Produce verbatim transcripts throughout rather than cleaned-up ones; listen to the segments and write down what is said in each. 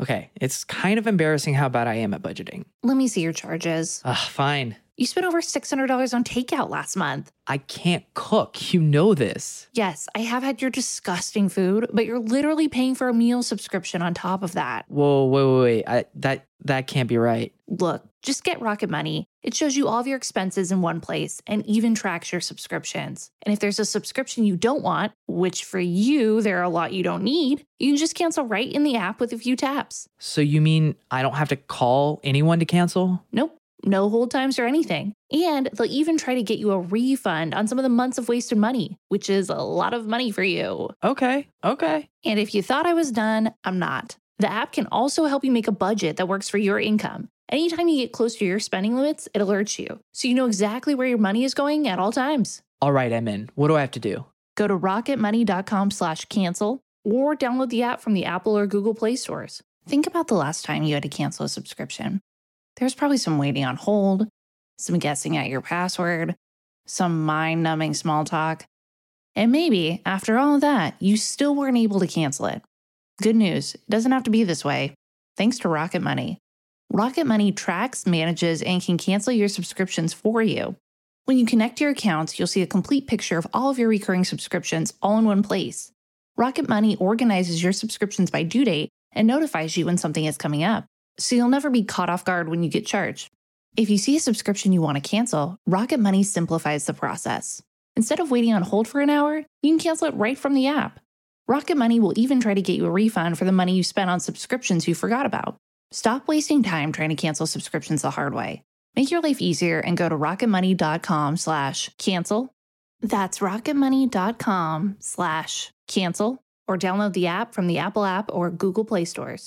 Okay, it's kind of embarrassing how bad I am at budgeting. Let me see your charges. Ugh, fine. You spent over six hundred dollars on takeout last month. I can't cook. You know this. Yes, I have had your disgusting food, but you're literally paying for a meal subscription on top of that. Whoa, wait, wait, wait. I, that, that can't be right. Look, just get Rocket Money. It shows you all of your expenses in one place and even tracks your subscriptions. And if there's a subscription you don't want, which for you, there are a lot you don't need, you can just cancel right in the app with a few taps. So you mean I don't have to call anyone to cancel? Nope. No hold times or anything. And they'll even try to get you a refund on some of the months of wasted money, which is a lot of money for you. Okay, okay. And if you thought I was done, I'm not. The app can also help you make a budget that works for your income. Anytime you get close to your spending limits, it alerts you, so you know exactly where your money is going at all times. All right, I'm in. What do I have to do? Go to rocketmoney.com slash cancel or download the app from the Apple or Google Play stores. Think about the last time you had to cancel a subscription. There's probably some waiting on hold, some guessing at your password, some mind-numbing small talk. And maybe, after all of that, you still weren't able to cancel it. Good news, it doesn't have to be this way. Thanks to Rocket Money. Rocket Money tracks, manages, and can cancel your subscriptions for you. When you connect your accounts, you'll see a complete picture of all of your recurring subscriptions all in one place. Rocket Money organizes your subscriptions by due date and notifies you when something is coming up, so you'll never be caught off guard when you get charged. If you see a subscription you want to cancel, Rocket Money simplifies the process. Instead of waiting on hold for an hour, you can cancel it right from the app. Rocket Money will even try to get you a refund for the money you spent on subscriptions you forgot about. Stop wasting time trying to cancel subscriptions the hard way. Make your life easier and go to rocketmoney.com slash cancel. That's rocketmoney.com slash cancel or download the app from the Apple app or Google Play stores.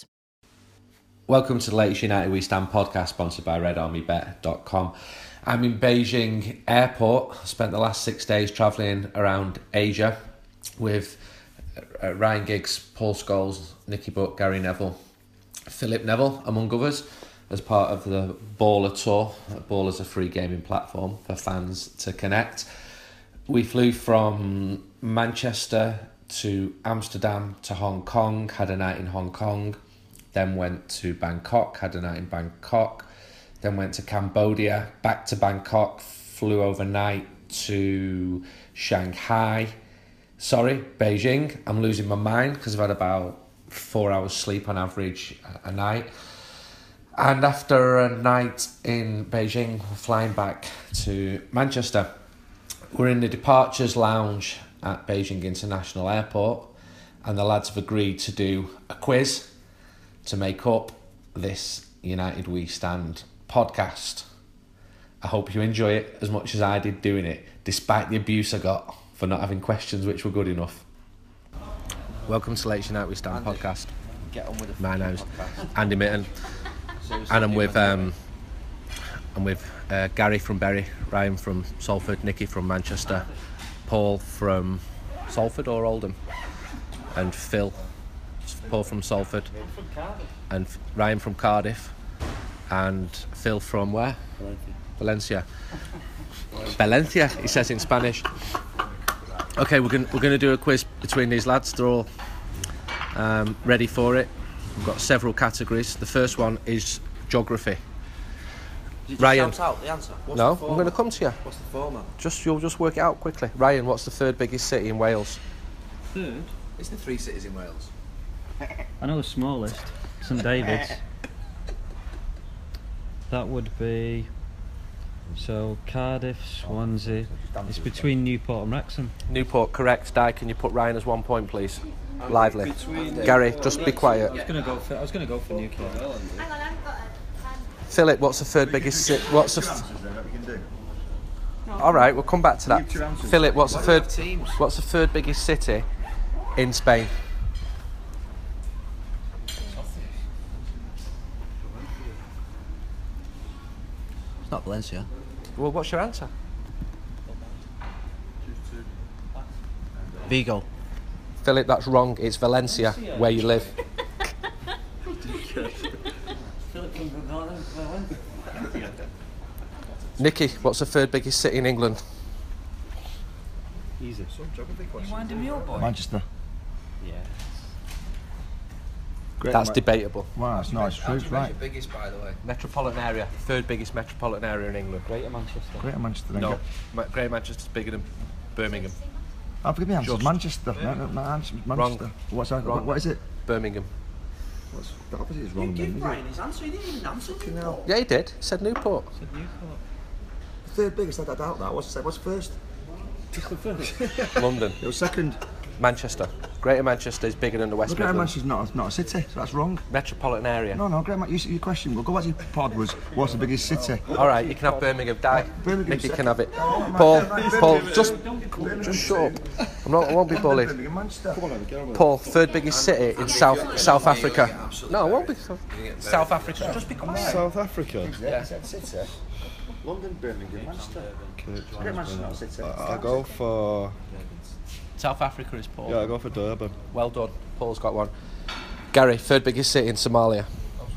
Welcome to the latest United We Stand podcast, sponsored by red army bet dot com. I'm in Beijing Airport. I spent the last six days travelling around Asia with uh, Ryan Giggs, Paul Scholes, Nicky Butt, Gary Neville, Philip Neville, among others, as part of the Baller Tour. Baller is a free gaming platform for fans to connect. We flew from Manchester to Amsterdam to Hong Kong, had a night in Hong Kong, then went to Bangkok, had a night in Bangkok, then went to Cambodia, back to Bangkok, flew overnight to Shanghai, sorry, Beijing. I'm losing my mind because I've had about four hours sleep on average a night. And after a night in Beijing, we're flying back to Manchester. We're in the departures lounge at Beijing International Airport, and the lads have agreed to do a quiz to make up this United We Stand podcast. I hope you enjoy it as much as I did doing it, despite the abuse I got for not having questions which were good enough. Welcome to latest United We Stand Andy, podcast. Get on with the My name's podcast. Andy Mitten, and I'm with um, I'm with uh, Gary from Bury, Ryan from Salford, Nicky from Manchester, Paul from Salford or Oldham, and Phil. Paul from Salford, and Ryan from Cardiff, and Phil from where? Valencia. Valencia, he says in Spanish. Okay, we're going we're going to do a quiz between these lads. They're all um, ready for it. We've got several categories. The first one is geography. Did you Ryan, shout out the answer? What's no, the I'm going to come to you. What's the format? Just you'll just work it out quickly. Ryan, what's the third biggest city in Wales? Third? Is there three cities in Wales? I know the smallest, St David's. That would be, so Cardiff, Swansea. It's between Newport and Wrexham. Newport, correct. Di, can you put Ryan as one point, please? Lively. Gary, just be quiet. I was gonna go for I was gonna go for Newcastle. Hang on, I haven't got a Philip, what's the third biggest city? What's the? F- All right, we'll come back to that. Philip, what's the third? What's the third biggest city in Spain? It's not Valencia. Well, what's your answer? Vigo. Philip, that's wrong. It's Valencia, where you live. Nicky, what's the third biggest city in England? Easy. Manchester. Yes. Great That's Ma- debatable. Wow, that's nice. True, right. Biggest, by the way. Metropolitan area, third biggest metropolitan area in England. Greater Manchester. Greater Manchester. Then No, go- Ma- Greater Manchester's bigger than Birmingham. Oh, forgive me, answer. Just. Manchester. No, no, no, answer. Manchester. What's that? Wrong. What, what is it? Birmingham. What's, the opposite is wrong then, isn't it? his answer, he didn't even answer. Yeah, he did. He said Newport. Third biggest, I doubt that. What's, what's first? London. It was second. Manchester. Greater Manchester is bigger than the West But Greater Midlands. Manchester's not, not a city, so that's wrong. Metropolitan area. No, no, Greater Manchester, your question, well, go back to your pod was, what's the biggest city? All right, you can have Birmingham. Die. Birmingham Nicky second. can have it. Oh, my Paul, God, Paul, Birmingham. just, just shut up. I'm not. I won't be bullied. Birmingham, Manchester. Come on, get on with it. Paul, third biggest city in South South Africa. No, it won't be. South Africa. Just be quiet. South Africa. Yeah, city. London, Birmingham, Manchester. Greater Manchester's not a city. I'll go for. South Africa is Paul. Yeah, I'll go for Durban. Well done. Paul's got one. Gary, third biggest city in Somalia.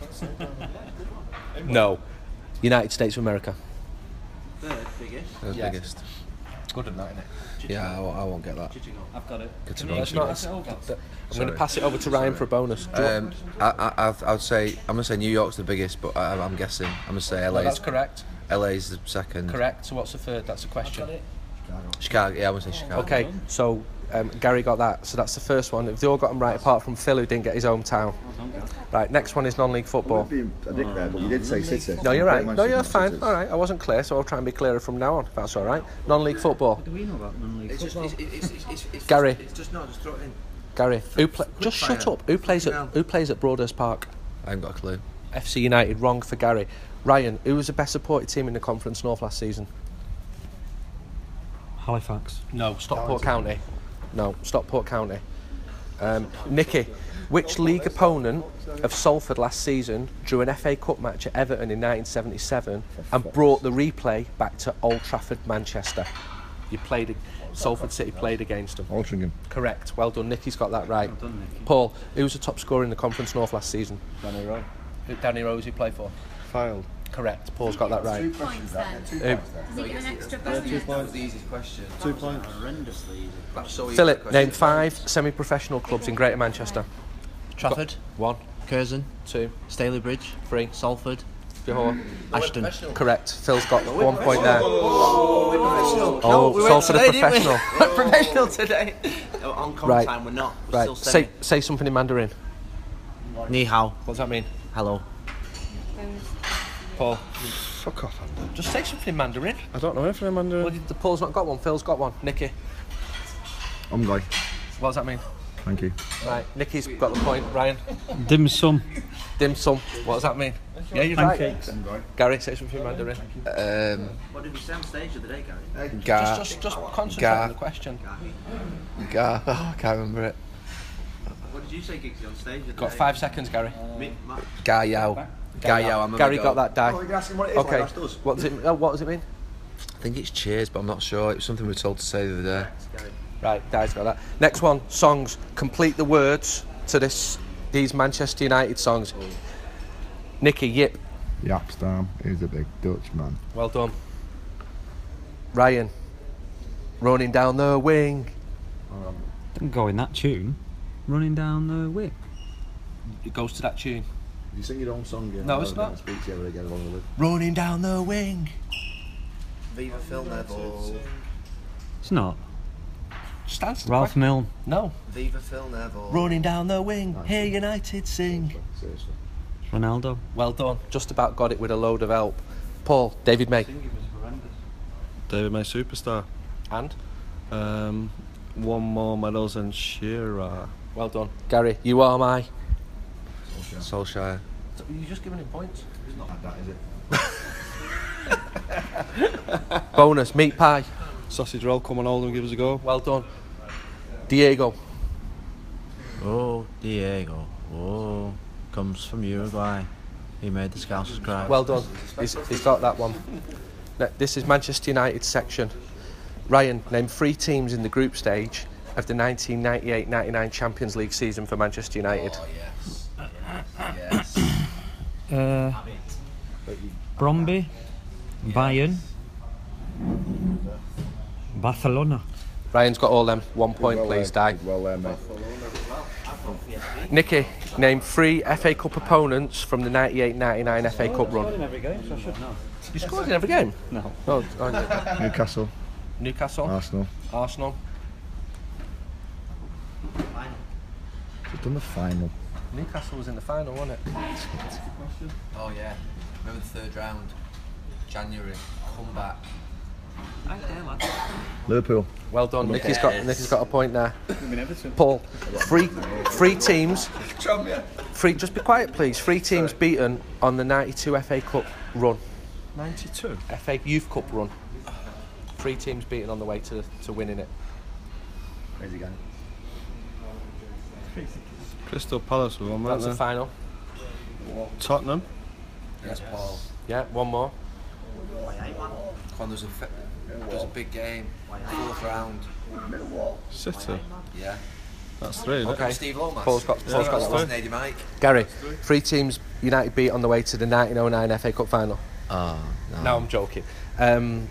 No. United States of America. Third biggest. Third Yeah. biggest. Good at that, isn't it? Yeah, I, won't- I won't get that. I've got it. Good to Can know. you It's not- pass it over? I'm going to pass it over to Ryan for a bonus. Do you want- Um, I, I, I'd- I would say I'm gonna say New York's the biggest, but I, I'm guessing I'm gonna say Well, L A's. that's correct. L A's the second. Correct. So what's the third? That's the question. Chicago. Yeah, I'm gonna say Chicago. Okay, so um, Gary got that. So that's the first one. They all got them right, apart from Phil, who didn't get his hometown. Right. Next one is non-league football. Being a dick there, but you did say city. No, you're right. Greater No, you're Manchester's fine. not All right. I wasn't clear, so I'll try and be clearer from now on. If that's all right. Non-league football. What do we know about non-league It's just, football? it's, it's, it's, it's, it's Gary. Just, it's just not just throw it in. Gary, who pla- just shut fire. up. Who plays at Now. Who plays at Broadhurst Park? I haven't got a clue. F C United. Wrong for Gary. Ryan, who was the best supported team in the Conference North last season? Halifax. No, Stockport County. No, Stockport County. Um, Nicky, which league opponent of Salford last season drew an F A Cup match at Everton in nineteen seventy-seven and brought the replay back to Old Trafford, Manchester? You played. Salford City played against them. Altrincham. Correct. Well done. Nicky's got that right. Well done, Nicky. Paul, who was the top scorer in the Conference North last season? Danny Rowe. Who- Danny Rose, who played for? Filed. Correct. Paul's got that right. Points then. Who? Does he get an extra bonus? Two That was points. the easiest question. Two points. Horrendously easy. That's so easy. Philip, question. name five semi-professional clubs in Greater Manchester. Trafford, One, Curzon, two, Staley Bridge, three, Salford, four. Ashton. Correct. Phil's got one point there. Oh, Oh, Salford are professional. Professional today. Oh, on com Right. time, we're not. We're Right. still semi. Say say something in Mandarin. Ni hao, What does that mean? hello. Paul. Fuck off, Andy. Just say something in Mandarin. I don't know anything in Mandarin. Well, the Paul's not got one. Phil's got one. Nicky. I'm going. What does that mean? Thank you. Right. Nicky's got the point. Ryan. Dim sum. Dim sum. What does that mean? Yeah, you're Pancakes. right. Gary, say something in Mandarin. Um, What did we say on stage the other day, Gary? Ga. Just, just, just concentrate Ga. on the question. Ga. Oh, I can't remember it. What did you say, Giggsy, on stage the other Got day? five seconds, Gary. Me, Matt. Ga Yao. Ga Yao. I'm Gary gonna got go. that Oh, you can die. ask him what it is. Okay. Like us. What does it? Oh, what does it mean? I think it's Cheers, but I'm not sure. It was something we were told to say the other day. Right, Di's got that. Next one, songs. Complete the words to this. These Manchester United songs. Nicky, Yip. Yapstam is a big Dutch man. Well done. Ryan. Running down the wing. Didn't go in that tune. Running down the whip. It goes to that tune. You sing your own song, yeah? No, it's not. Speak to you ever again along with Running down the wing. Viva Phil Neville. It's not. Just answer the Ralph question. Milne. No. Viva Phil Neville. Running down the wing. Hear United sing. Seriously. Ronaldo. Well done. Just about got it with a load of help. Paul, David May. David May superstar. And? Um, one more medals than Shearer. Well done. Gary, you are my. Solskjaer. You're just giving him points. It's not like that, is it? Bonus, meat pie. Sausage roll, come on, Oldham, give us a go. Well done. Diego. Oh, Diego. Oh, comes from Uruguay. He made the Scousers cry. Well done. He's, he's got that one. Now, this is Manchester United section. Ryan, name three teams in the group stage of the nineteen ninety-eight ninety-nine Champions League season for Manchester United. Oh, yes. Yes. Uh, Bromby. Bayern. Barcelona. Ryan's got all them. One point, Well, please, uh, Die. Well, there, mate. Nicky, name three F A Cup opponents from the ninety-eight ninety-nine F A Cup run. in every game, so I should know. You scored in every game? No. Oh, oh, yeah. Newcastle. Newcastle. Arsenal. Arsenal. We've done the final. Newcastle was in the final, wasn't it? Oh yeah. Remember the third round? January. Come back. Liverpool. Well done. Nicky's got Nicky's got a point there. Paul, three three teams. Three. Just be quiet, please. Three teams beaten on the ninety-two F A Cup run. ninety-two. F A Youth Cup run. Three teams beaten on the way to to winning it. Where's he going? Crystal Palace were one, That's weren't the final. Tottenham. Yes, Paul. Yeah, one more. When there's a fi- there's a big game. Fourth round. City. Yeah. That's three, isn't it? Okay. Steve Lomas. Paul's got. Yeah, Paul's got that's that three. one. Nady Mike. Gary, three teams United beat on the way to the nineteen oh nine F A Cup final. Oh no. No, I'm joking. Um,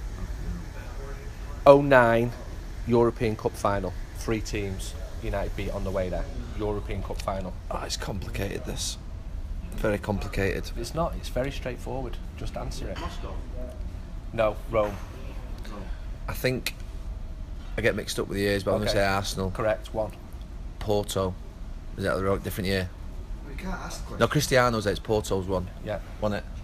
oh nine European Cup final. Three teams United beat on the way there. European Cup final. Oh, it's complicated. This. Very complicated. It's not. It's very straightforward. Just answer it. No, Rome. I think I get mixed up with the years, but I'm Okay. going to say Arsenal. Correct. One. Porto. Is that the wrong different year? We can't ask questions. No, Cristiano's it's Porto's one. Yeah. Won it.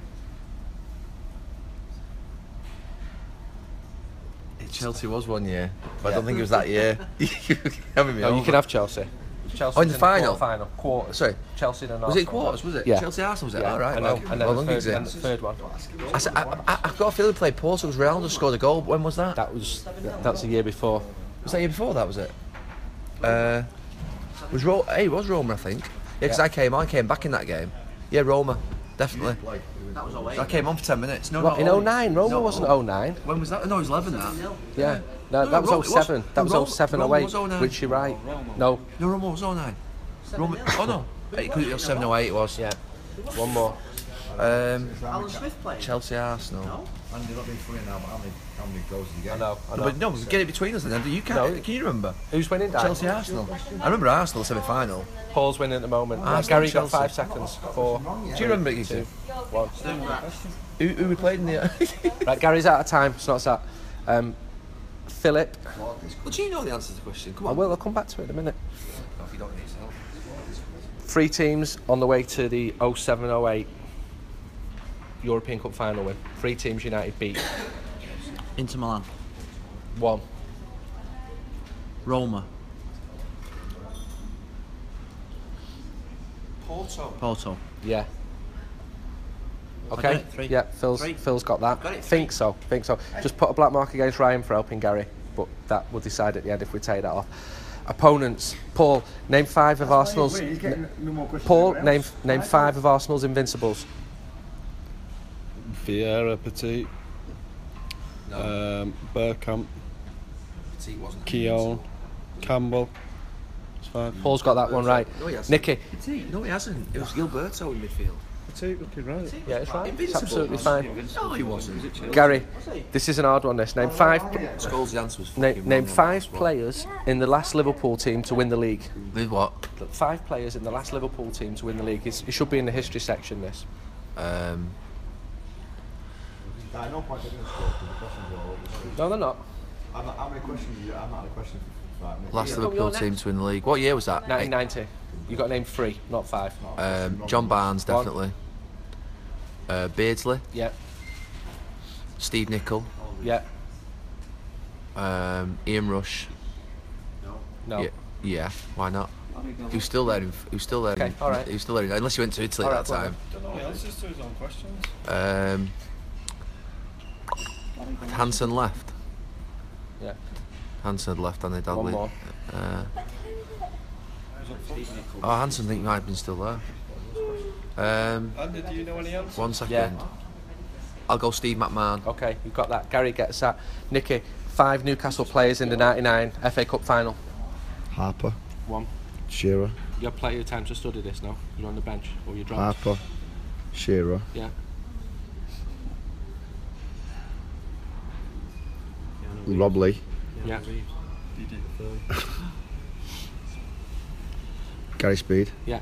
Chelsea was one year, but I don't think it was that year. Having me No, you over. can have Chelsea. Chelsea Oh, in the final? Final. Quarters. Sorry. Chelsea and Was it Arsenal. quarters? Was it? Yeah. Chelsea Arsenal was it? Yeah. All right. And Well, then, and then well the, done, third, Giggsy. and the third one. I, said, I, I, I've got a feeling they played Porto because Ronaldo scored a goal. When was that? That was that was the year before. Was that year before? That was it. Uh, was Ro- Hey, it was Roma, I think. Yeah, because Yeah. I came, I came back in that game. Yeah, Roma, definitely. I came on for ten minutes. No, What, not in all. oh nine? Roma No. wasn't oh nine. When was that? No, it was eleven. That. Yeah. No, No, that was Ro- oh it was- seven. That was Roma- oh seven Roma oh eight. was oh nine. Which you're right. No. No, Roma was oh nine. Roma. Oh no. It could be seven oh eight. It was. Yeah. One more. Um, Alan Smith played. Chelsea Arsenal. And you're not being funny now, but how many, how many goals did you I get? know. I No, know. but no, get it between us then. You can't. No. Can you remember? Who's winning? Dan? Chelsea Arsenal. I remember Arsenal semi final. Paul's winning at the moment. Right, Arsenal, Gary got Chelsea. five seconds. Four. Do you remember it? Two. Two. One. Who, who we played in the? Right, Gary's out of time. It's not that. Um, Philip. Well, do you know the answer to the question? Come I on. will. I'll come back to it in a minute. No, if you don't need to know. Three teams on the way to the oh seven oh eight European Cup final win. Three teams United beat. Inter Milan. One. Roma. Porto. Porto. Yeah. got Okay. it, three. Yeah. Phil's Three. Phil's got that. Got it, Think so. Think so. Just put a black mark against Ryan for helping Gary, but that will decide at the end if we take that off. Opponents. Paul, name five of Arsenal's. Wait, he's getting no more questions Paul, than name else. name five of Arsenal's invincibles. Vieira, Petit, No. um, Bergkamp, Petit wasn't. Keown, Campbell. It's fine. Paul's got that one right. No, he hasn't. Nicky. Petit. No, he hasn't. It was Gilberto in midfield. Petit looking right. Yeah, it's right. It's Invincible. absolutely fine. No, he wasn't. Gary, this is an hard one. This name five. Scholes' answer was Name, fucking name wrong on five that one. players in the last Liverpool team to win the league. With what? Five players in the last Liverpool team to win the league. It's, it should be in the history section. This. Um, I know point taking the score because the questions are all over the street. No, they're not. I'm not, how many questions? You, I'm not a question for five minutes. last Yeah. Liverpool team to win the league. What year was that? nineteen ninety. You got to name three, not five. Um, John Barnes, One. definitely. Uh, Beardsley, Yeah. Steve Nicol, Yeah. um, Ian Rush. No. Yeah, yeah, why not? He was still there. In, he was still there. Okay, in, all right. He was still there. In, unless he went to Italy All at right, that time. Don't know the answers to his own questions. Um, Hansen left. Yeah. Hansen had left, and they One more. Uh, oh, Hansen, I think might have been still there. Um, Andy, do you know any answers? one second. Yeah. I'll go Steve McMahon. Okay, you've got that. Gary gets that. Nicky, five Newcastle players in the ninety-nine F A Cup final. Harper, One. Shearer, You have plenty of time to study this now. You're on the bench or you're dropped. Harper, Shearer, Yeah. Robley, Yeah. Gary Speed. Yeah.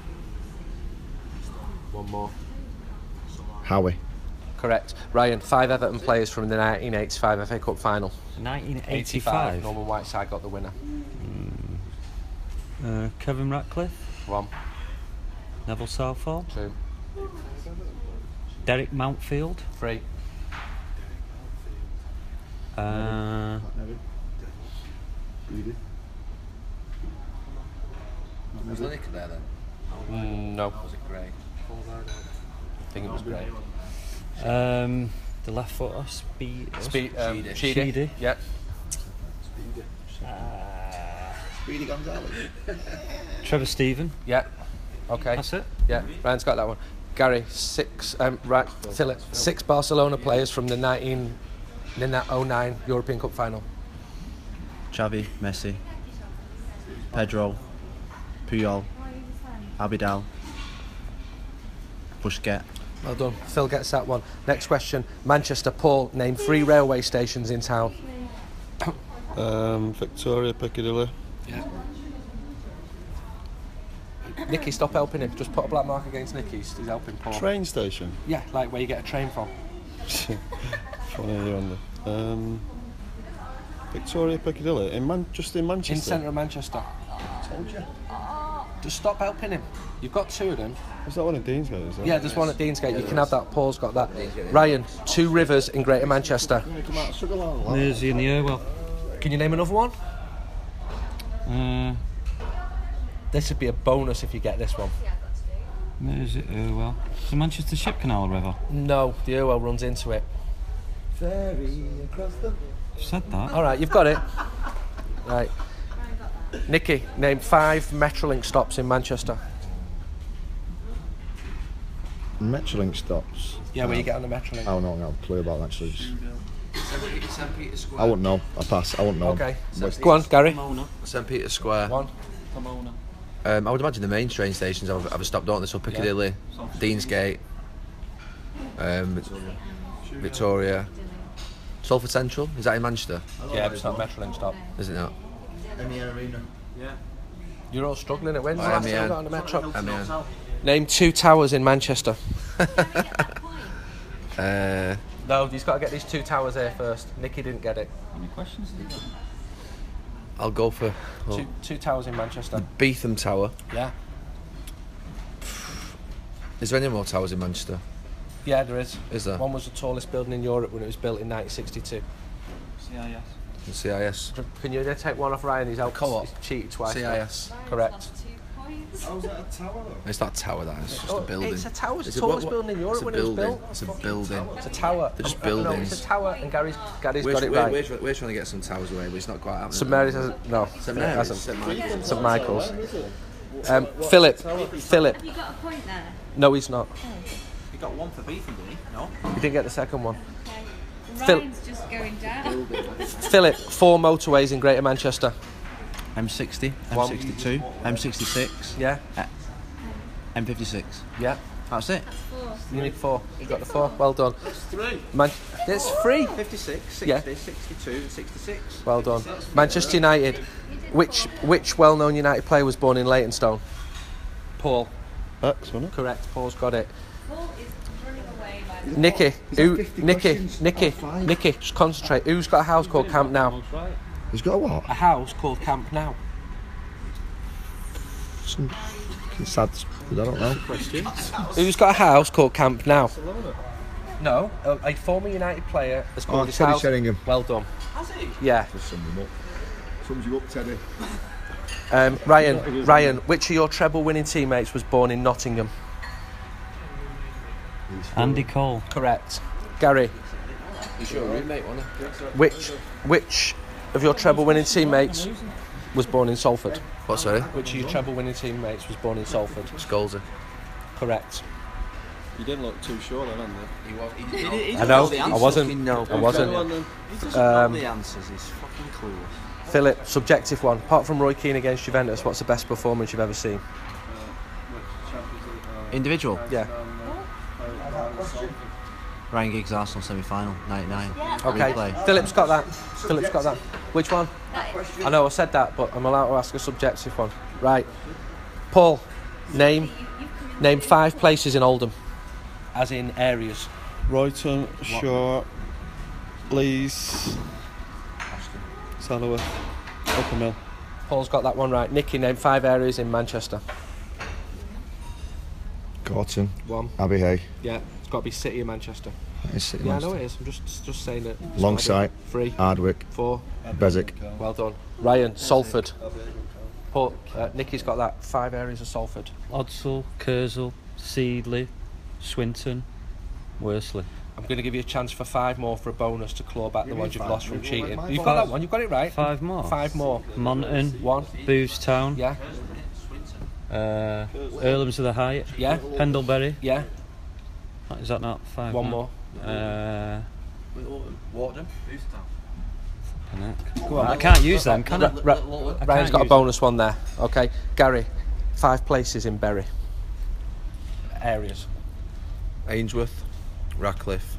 One more. Howie. Correct. Ryan, five Everton players from the nineteen eighty-five F A Cup final. nineteen eighty-five. Norman Whiteside got the winner. Uh, Kevin Ratcliffe. One. Neville Southall. Two. Derek Mountfield. Three. Uh, Was Lineker there then? Mm, no. Was it Gray? I think it was great. um, the left footer. Speed. Speed. Um, Sheedy. Sheedy. Sheedy. Yeah. Speedy Gonzalez. Trevor Stephen. Yeah. Okay. That's it. Yeah. Ryan's got that one. Gary, six. Um, right. Philip, six Barcelona players from the nineteen, in that oh nine European Cup final. Xavi, Messi, Pedro, Puyol, Abidal, Busquets. Well done. Phil gets that one. Next question. Manchester. Paul, name three railway stations in town. Um, Victoria, Piccadilly. Yeah. Nicky, stop helping him. Just put a black mark against Nicky. He's helping Paul. Train station. Yeah, like where you get a train from. Funny on the. Um, Victoria, Piccadilly. In Man, just in Manchester. In centre of Manchester. Told you. Just stop helping him. You've got two of them. Is that one in Deansgate? Is that? Yeah, there's one at Deansgate. You can have that. Paul's got that. Ryan, two rivers in Greater Manchester. Mersey and the Irwell. Can you name another one? Uh, This would be a bonus if you get this one. Mersey, Irwell. The Manchester Ship Canal River. No, the Irwell runs into it. Ferry across the... Said that. All right, you've got it. Right. Nicky, name five Metrolink stops in Manchester. Metrolink stops. Yeah, where you get on the Metrolink. I don't know, I have a clue about that actually. St Peter's Square. I wouldn't know. I pass. I wouldn't know. Okay. Waste- Go on, Gary. St Peter's Square. One. Um, I would imagine the main train stations have, have a stop, don't they? So Piccadilly, Deansgate, um, Victoria, Salford Central. Is that in Manchester? Yeah, it's not Metrolink stop. Is it not? You're all struggling at Wednesday. Oh, last M E time N. you got on the Metro. M E N. Name two towers in Manchester. Uh, No, he's got to get these two towers here first. Nicky didn't get it. Any questions? I'll go for oh, Two, two towers in Manchester. Beetham Tower. Yeah. Is there any more towers in Manchester? Yeah, there is. Is there? One was the tallest building in Europe when it was built in nineteen sixty-two. C I S. The C I S. Can you take one off Ryan? He's out. Co-op. He's cheated twice. C I S. Correct. How's that a tower though? It's not a tower, that is. It's just Oh, a building. It's a tower. It's Is the it- what- tallest what- building in Europe it's a when it was building. built. It's a building. It's a tower. They're just No, no, buildings. it's a tower, and Gary's Gary's We're, got it we're, right. we're, try- we're trying to get some towers away, but it's not quite happening. St Mary's hasn't. No, St it Mary's. hasn't. St Michael's. St Michael's. Um, Philip. Philip. Have you got a point there? No, he's not. You got one for Beetham, did he? No. He didn't get the second one. Okay. Phil- Ryan's just going down. Philip. Four motorways in Greater Manchester. M sixty, One. M sixty-two, M sixty-six, Yeah. M fifty-six. Yeah. That's it. You need four. You got the four. Well done. Three. Man- it's free. fifty-six, sixty, Yeah. sixty-two, and sixty-six. Well done. Manchester United. Which which well-known United player was born in Leytonstone? Paul. X, wasn't it? Correct. Paul's got it. Paul is running away by the Nicky. that Who? fifty Nicky. questions? Nicky. Oh, five. Nicky. Just concentrate. Who's got a house called Camp Now? He's got a what? A house called Camp Now. Some sad. I don't know. Who's got a house called Camp Now? No, a, a former United player has called Oh, his Teddy house. Sheringham. Well done. Has he? Yeah. Just sum them up. Sums you up, Teddy. Um, Ryan. Ryan. Which of your treble-winning teammates was born in Nottingham? Andy Cole. Correct. Gary. He's your roommate, wasn't Which which of your treble-winning teammates was born in Salford? he? What, sorry? Which of your treble-winning teammates was born in Salford? Scholesy. Correct. You didn't look too sure then, Andy. He was. He, he, I know. I wasn't. I wasn't. He doesn't Um, know the answers, he's fucking clueless. Philip, subjective one. Apart from Roy Keane against Juventus, what's the best performance you've ever seen? Individual. Yeah. Ryan Giggs Arsenal semi-final, ninety-nine. Okay. Replay. Philip's got that. Philip's got that. Which one? I know I said that, but I'm allowed to ask a subjective one. Right. Paul, name name five places in Oldham, as in areas. Royton, Shore, Lees, Saddleworth, Upper Mill. Paul's got that one right. Nicky, name five areas in Manchester. Gorton. One. Abbey Hay. Yeah, it's got to be City of Manchester. It's City Yeah, I Manchester. know it is. I'm just just saying it. It's Longsight. Three. Hardwick. Four. Beswick. Well done. Ryan, Salford. Paul, uh, Nicky's got that. Five areas of Salford. Odsal, Kersal, Seedley, Swinton, Worsley. I'm going to give you a chance for five more for a bonus to claw back the ones you've lost from cheating. my You've got that one. You've got it right. Five more. Five more. Monton, One. Boostown, Yeah. uh, Earlhams of the Height, Yeah. Pendlebury. Yeah. Is that not five? One now? more. Uh, Walton. Go on, I can't use them, can I? Ra- I Ryan's can't got a use bonus one there. Okay. Gary, five places in Bury. Areas. Ainsworth, Ratcliffe,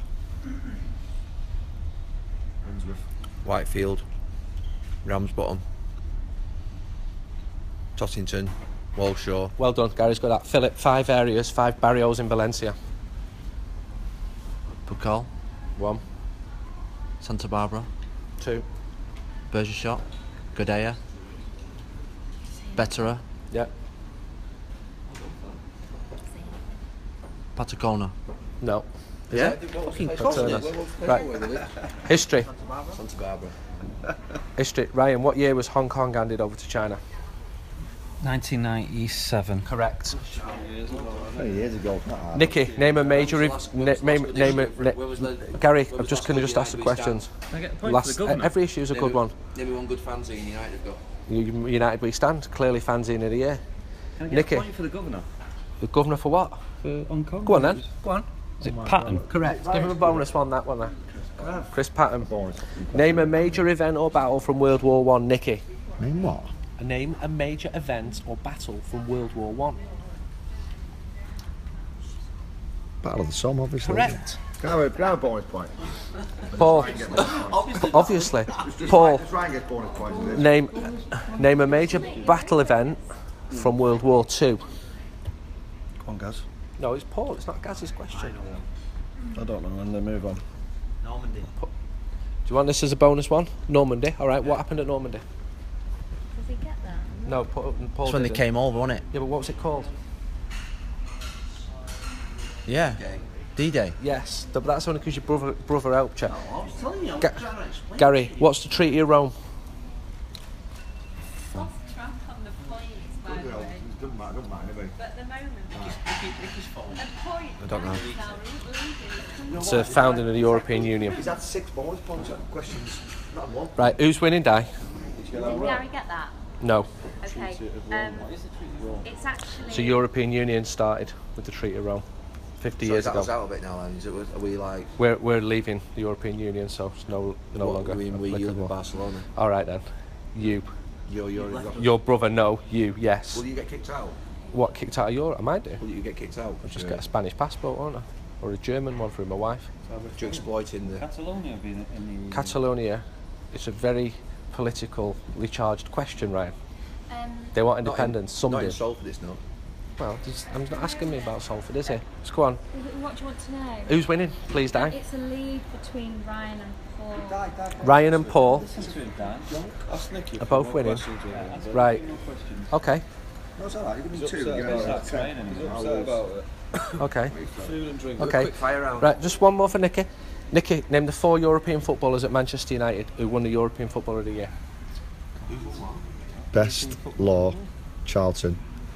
Whitefield, Ramsbottom, Tottington, Walshaw, Well done. Gary's got that. Philip, five areas, five barrios in Valencia. Pucall, One. Santa Barbara, Two. Bergershot, Godea, Betterer, Yeah. Patagona. No. Yeah? Paterna. Right. History. Santa Barbara. History. Ryan, what year was Hong Kong handed over to China? nineteen ninety-seven. Correct. twenty years ago, it's not hard. Nicky, name a major. Rev- na- name name a. Na- Gary, I'm just going to just ask the questions. Last, every issue is a good one. Maybe one good fanzine United have got. U- United We Stand, clearly fanzine of the year. Nicky, for the governor? the governor for what? For Hong Kong? Go on then. Go on. Is it Patton? Correct. Give him a bonus one. That one there. Chris Patton. Name a major event or battle from World War One. Nicky. Name what? Name a major event or battle from World War One. Battle of the Somme, obviously. Correct. Can I have a, can I have a bonus point? Paul. Obviously. Paul. Just try and get bonus points in this. Name name a major battle event from World War Two. Come on, Gaz. No, it's Paul. It's not Gaz's question. I don't know, and then move on. Normandy. Do you want this as a bonus one? Normandy. All right. What happened at Normandy? Does he get that? No, Paul. Paul That's when they didn't. came over, wasn't it? Yeah, but what was it called? Yeah. D-Day. Yes, th- but that's only because your brother brother helped you. Ga- Gary, what's the Treaty of Rome? Soft trap on the points, by the way. Doesn't matter, doesn't matter, anyway. But at the moment, a point. I don't know. It's the founding of the European Union. He's had six bonus points on questions, not one. Right, who's winning, Di? Did Gary get that? No. Okay. Um, it's actually. So European Union started with the Treaty of Rome fifty So years that was ago. out of it now then. Is it, are we like... We're we're leaving the European Union, so it's no no what, longer. We, we you live in applicable. Barcelona. All right then, you, You're, you're, your brother, no, you, yes. Will you get kicked out? What, kicked out of Europe? I might do. Will you get kicked out? I'll just get a Spanish passport, won't I? Or a German one through my wife. Do you exploiting the... Catalonia being in the... Catalonia, it's a very politically charged question, Ryan. Um, They want Not in- independence. Some Not do. in Salford, this, no. Well, just, I'm not asking me about Salford, is he? Just go on. what do you want to know? Who's winning? Please, Di. It's a lead between Ryan and Paul. Ryan and Paul Ask Nicky. are both winning. Right. Okay. No, it's alright, you can do two. upset You about know, it. ten. He's upset about it. Okay. Food and drink. Okay. Quick fire round. Right. Just one more for Nicky. Nicky, name the four European footballers at Manchester United who won the European Footballer of the Year. Best, Law, Charlton.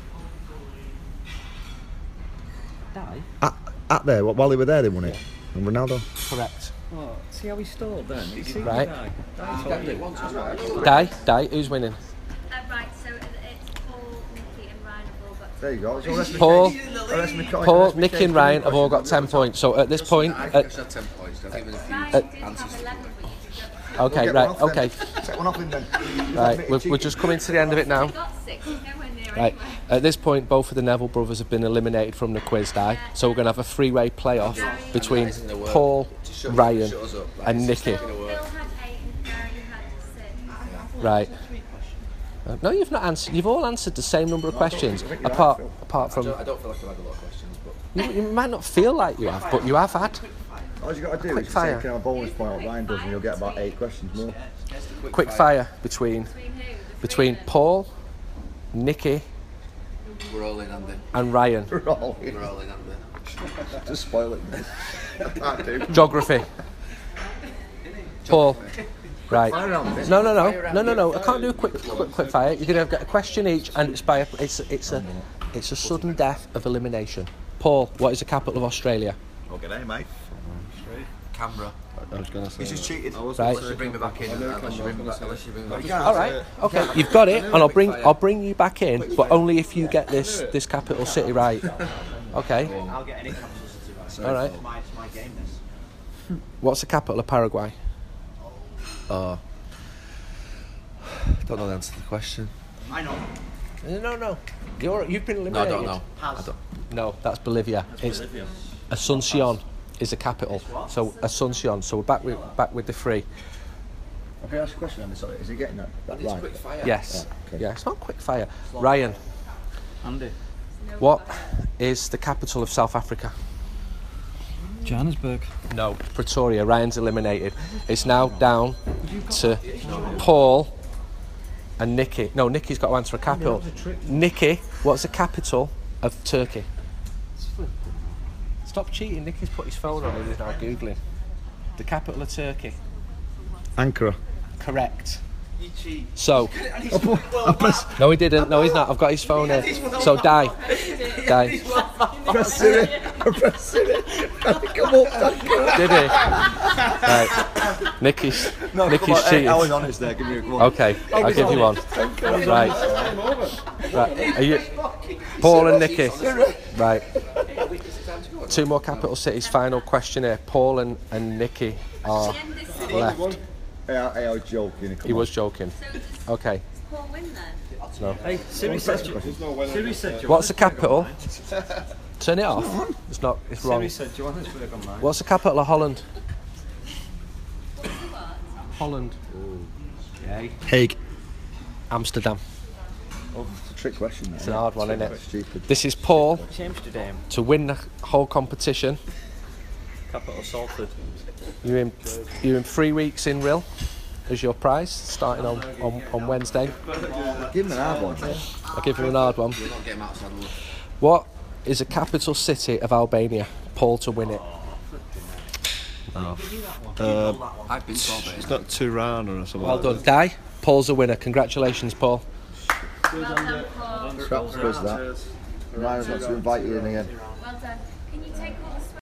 Die? At, at there, while they were there, they won it. And Ronaldo. Correct. Oh, see how he stalled then? You see Right. Die? Die told you. Di. Di. Who's winning? Uh, right, so it's Paul, Nicky, and Ryan have all got. There you go. So that's my Paul, case. Oh, that's my coin. Paul, That's my Nicky, case. and Ryan have all got ten points. So at this point, I at, think I should have ten points. I think there's a few Ryan Uh, did have eleven, but you did okay, Get right, one off then. okay, Take one off him then. right. We're, we're just coming to the end of it now. You got six, you're nowhere near Right. anyway. At this point, both of the Neville brothers have been eliminated from the quiz, Di. So we're going to have a three-way playoff between Paul, Ryan, and Nicky. Phil had eight and Gary had six. Right. Uh, no, you've not answered. You've all answered the same number of questions, I think you have, apart Phil. apart I from. don't, I don't feel like I've had a lot of questions, but You, you might not feel like you have, but you have had. All you got to do Quick is fire. take a bonus point what Ryan does, and you'll get about eight questions more. Quick fire between Between who? The between three Paul, Nikki, we're all in, Andy. and Ryan. We're all in. We're all in, Andy. Just spoil it. I can't do. Geography. Paul. Right. No, no, no, no, no, no. I can't do a quick, quick, quick fire. You're gonna get a question each, and it's by a, it's it's a it's a sudden death of elimination. Paul, what is the capital of Australia? Okay, then, mate. Canberra. I was going to say. He's just cheated. Right. Unless you bring me back in, unless you bring me back, unless you bring me back in. All right. Okay. You've got it, and I'll bring I'll bring you back in, but only if you get this this capital city right. Okay. I'll get any capital city right. All right. It's my, it's my game, this. What's the capital of Paraguay? Oh. Don't know the answer to the question. I know. No, no. You're you've been No, I eliminated. don't know. I Has. don't. No, that's Bolivia. It's Bolivia. Asuncion is the capital. So Asuncion. So we're back with back with the three. Okay, ask a question, Andy. Sorry, is he getting that, that It's right? quick fire. Yes. Okay. Yeah, it's not quick fire. Ryan, Andy. what is the capital of South Africa? Johannesburg. No, Pretoria. Ryan's eliminated. It's now down to Paul and Nikki. No, Nikki's got to answer a capital. Nikki, what's the capital of Turkey? Stop cheating. Nikki's put his phone on and he's now Googling. The capital of Turkey. Ankara. Correct. So, no, he didn't. No, he's not. I've got his phone here. So, die. Die. Press Siri. Press Siri. Come up, Did he? Right. Nikki's, No, Nikki's come on, cheated. hey, I was honest there. Give me a go. Okay, I'll give you one. Right. Right. Are you Paul and Nikki? Right. Two more capital cities. Final question here. Paul and, and Nikki are left. Hey, I, hey, I was joking. Come He on. was joking. Okay. Paul win then? No. Hey, Siri said you. Siri said you. What's the capital? Turn it off. It's not. It's wrong. Siri said Johannesburg on mine. What's the capital of Holland? Holland. Hague. Amsterdam. Oh, it's a trick question. It's an hard one, isn't it? Stupid. This is Paul Amsterdam. to win the whole competition. Capital Salford. You're in. You're in three weeks in Ril as your prize, starting on, on, on Wednesday. Give him an hard one. Yeah. I'll give you an hard one. We're not getting outside of London. What is the capital city of Albania? Paul to win it. Uh, I've been told it's it. not Tirana or something. Well like done, Di. Paul's a winner. Congratulations, Paul. Well done, Paul. Crap quiz that. Ryan's got to invite you in again. Well done. Can you take all the sweat?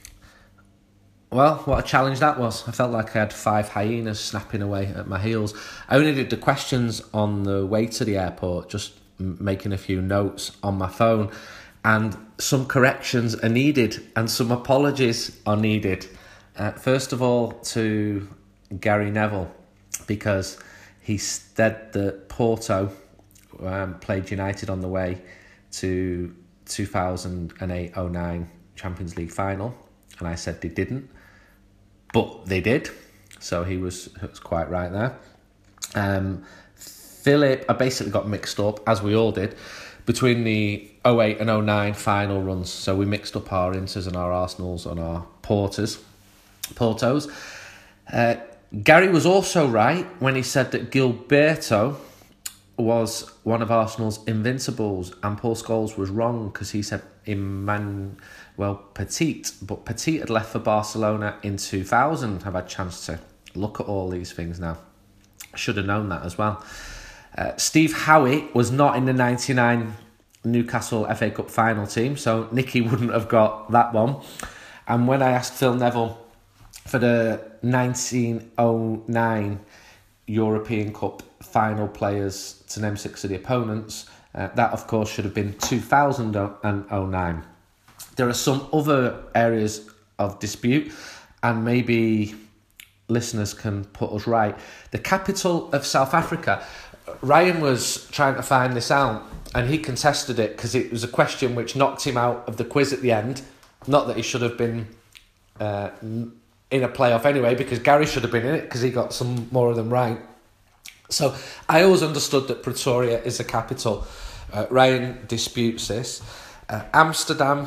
Well, what a challenge that was. I felt like I had five hyenas snapping away at my heels. I only did the questions on the way to the airport, just m- making a few notes on my phone. And some corrections are needed and some apologies are needed. Uh, first of all, to Gary Neville, because he said that Porto um, played United on the way to two thousand eight oh nine Champions League final. And I said they didn't. But they did, so he was, was quite right there. Um, Philip, I basically got mixed up, as we all did, between the oh eight and oh nine final runs. So we mixed up our Inters and our Arsenals and our Porters, Portos. Uh, Gary was also right when he said that Gilberto was one of Arsenal's invincibles, and Paul Scholes was wrong because he said Emmanuel Petit, but Petit had left for Barcelona in two thousand. I've had a chance to look at all these things now. Should have known that as well. Uh, Steve Howitt was not in the ninety-nine Newcastle F A Cup final team, so Nicky wouldn't have got that one. And when I asked Phil Neville for the nineteen oh nine European Cup final players to name six of the opponents, uh, that of course should have been two thousand nine. There are some other areas of dispute, and maybe listeners can put us right. The capital of South Africa, Ryan was trying to find this out and he contested it because it was a question which knocked him out of the quiz at the end. Not that he should have been uh, in a playoff anyway, because Gary should have been in it because he got some more of them right. So I always understood that Pretoria is the capital. Uh, Ryan disputes this. Uh, Amsterdam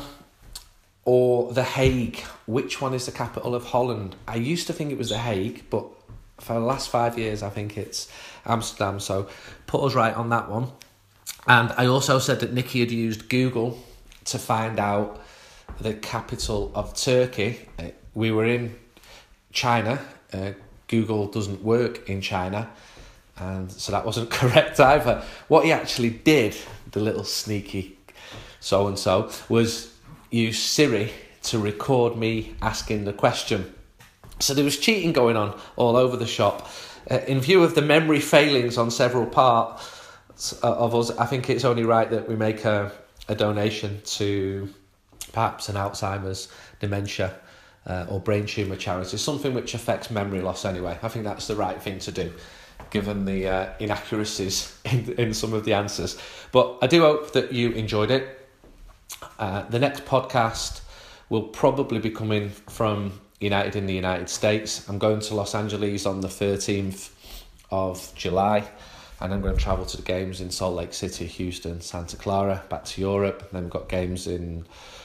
or The Hague, which one is the capital of Holland? I used to think it was The Hague, but for the last five years I think it's Amsterdam, so put us right on that one. And I also said that Nikki had used Google to find out the capital of Turkey. Uh, we were in China. Uh, Google doesn't work in China, and so that wasn't correct either. What he actually did, the little sneaky so-and-so, was use Siri to record me asking the question. So there was cheating going on all over the shop. Uh, in view of the memory failings on several parts of us, I think it's only right that we make a, a donation to perhaps an Alzheimer's, dementia uh, or brain tumour charity, something which affects memory loss anyway. I think that's the right thing to do, given the uh, inaccuracies in, in some of the answers. But I do hope that you enjoyed it. Uh, the next podcast will probably be coming from United in the United States. I'm going to Los Angeles on the thirteenth of July, and I'm going to travel to the games in Salt Lake City, Houston, Santa Clara, back to Europe. And then we've got games in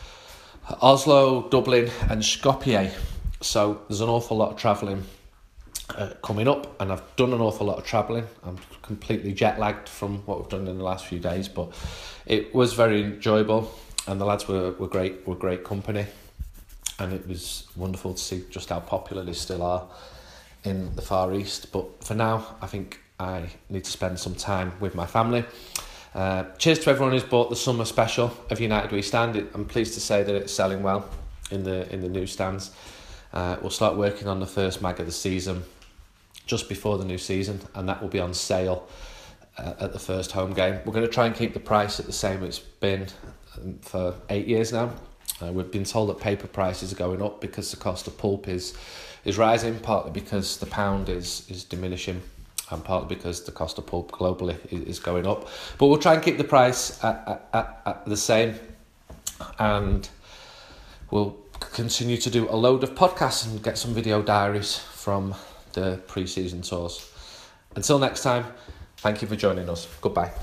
Oslo, Dublin and Skopje. So there's an awful lot of travelling uh, coming up, and I've done an awful lot of travelling. I'm completely jet lagged from what we've done in the last few days, but it was very enjoyable, and the lads were, were great were great company, and it was wonderful to see just how popular they still are in the Far East. But for now, I think I need to spend some time with my family. Uh, cheers to everyone who's bought the summer special of United We Stand. It, I'm pleased to say that it's selling well in the in the newsstands. Uh, we'll start working on the first mag of the season just before the new season, and that will be on sale uh, at the first home game. We're going to try and keep the price at the same it's been for eight years now. Uh, we've been told that paper prices are going up because the cost of pulp is is rising, partly because the pound is is diminishing, and partly because the cost of pulp globally is going up. But we'll try and keep the price at, at, at the same, and we'll continue to do a load of podcasts and get some video diaries from the pre-season tours. Until next time, thank you for joining us. Goodbye.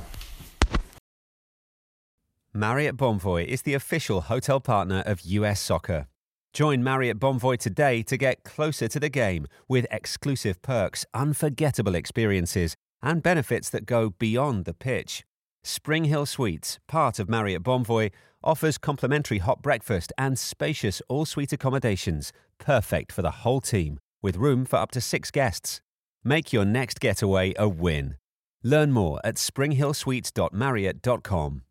Marriott Bonvoy is the official hotel partner of U S Soccer. Join Marriott Bonvoy today to get closer to the game with exclusive perks, unforgettable experiences, and benefits that go beyond the pitch. Spring Hill Suites, part of Marriott Bonvoy, offers complimentary hot breakfast and spacious all-suite accommodations, perfect for the whole team, with room for up to six guests. Make your next getaway a win. Learn more at spring hill suites dot marriott dot com.